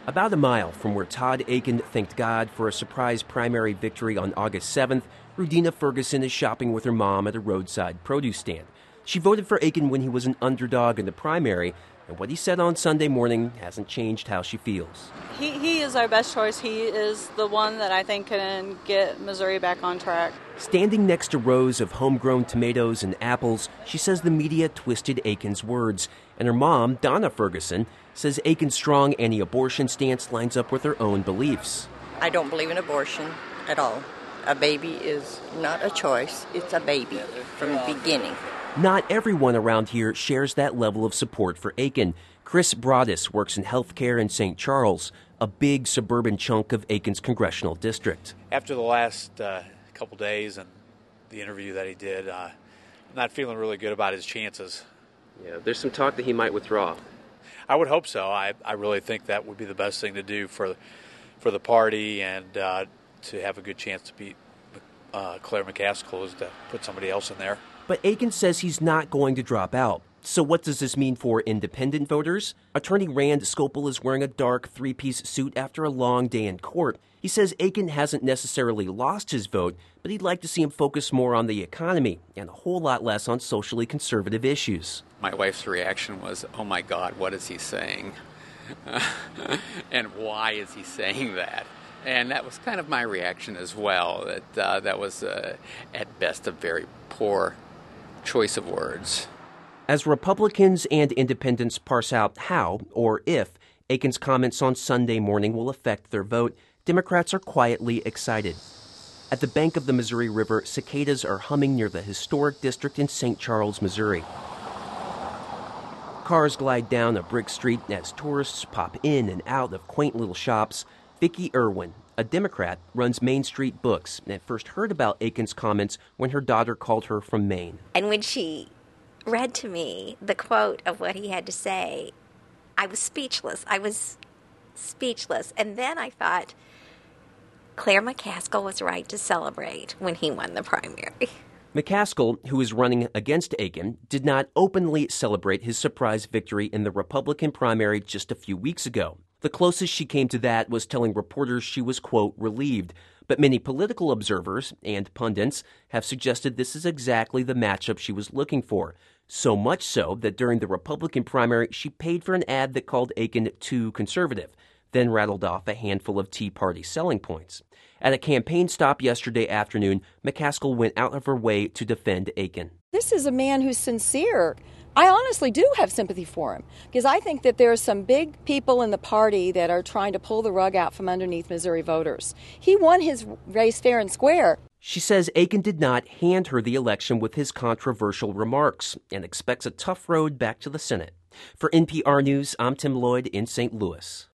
About a mile from where Todd Akin thanked God for a surprise primary victory on August 7th, Rudina Ferguson is shopping with her mom at a roadside produce stand. She voted for Akin when he was an underdog in the primary, and what he said on Sunday morning hasn't changed how she feels. He is our best choice. He is the one that I think can get Missouri back on track. Standing next to rows of homegrown tomatoes and apples, she says the media twisted Akin's words. And her mom, Donna Ferguson, says Akin's strong anti-abortion stance lines up with her own beliefs. I don't believe in abortion at all. A baby is not a choice. It's a baby from the beginning. Not everyone around here shares that level of support for Akin. Chris Broadus works in healthcare in St. Charles, a big suburban chunk of Akin's congressional district. After the last couple days and the interview that he did, I'm not feeling really good about his chances. Yeah, there's some talk that he might withdraw. I would hope so. I really think that would be the best thing to do for the party and to have a good chance to beat Claire McCaskill is to put somebody else in there. But Akin says he's not going to drop out. So what does this mean for independent voters? Attorney Rand Scopel is wearing a dark three-piece suit after a long day in court. He says Akin hasn't necessarily lost his vote, but he'd like to see him focus more on the economy and a whole lot less on socially conservative issues. My wife's reaction was, oh my God, what is he saying? And why is he saying that? And that was kind of my reaction as well, that was at best a very poor choice of words. As Republicans and independents parse out how, or if, Akin's comments on Sunday morning will affect their vote, Democrats are quietly excited. At the bank of the Missouri River, cicadas are humming near the historic district in St. Charles, Missouri. Cars glide down a brick street as tourists pop in and out of quaint little shops. Vicki Irwin, a Democrat, runs Main Street Books and first heard about Akin's comments when her daughter called her from Maine. And when she read to me the quote of what he had to say, I was speechless. And then I thought, Claire McCaskill was right to celebrate when he won the primary. McCaskill, who is running against Akin, did not openly celebrate his surprise victory in the Republican primary just a few weeks ago. The closest she came to that was telling reporters she was, quote, relieved. But many political observers and pundits have suggested this is exactly the matchup she was looking for. So much so that during the Republican primary, she paid for an ad that called Akin too conservative, then rattled off a handful of Tea Party selling points. At a campaign stop yesterday afternoon, McCaskill went out of her way to defend Akin. This is a man who's sincere. I honestly do have sympathy for him because I think that there are some big people in the party that are trying to pull the rug out from underneath Missouri voters. He won his race fair and square. She says Akin did not hand her the election with his controversial remarks and expects a tough road back to the Senate. For NPR News, I'm Tim Lloyd in St. Louis.